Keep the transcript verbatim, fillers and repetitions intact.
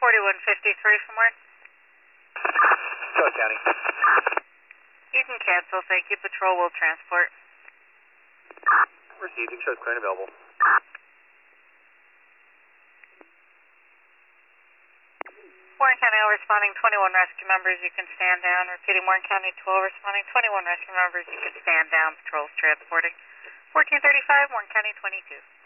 forty-one fifty-three from where? Charlotte County. You can cancel, thank you. Patrol will transport. Receiving, shows clear and available. Warren County all responding, twenty-one rescue members, you can stand down. Repeating, Warren County twelve responding, twenty-one rescue members, you can stand down. Patrol's transporting. fourteen thirty-five, Warren County twenty-two.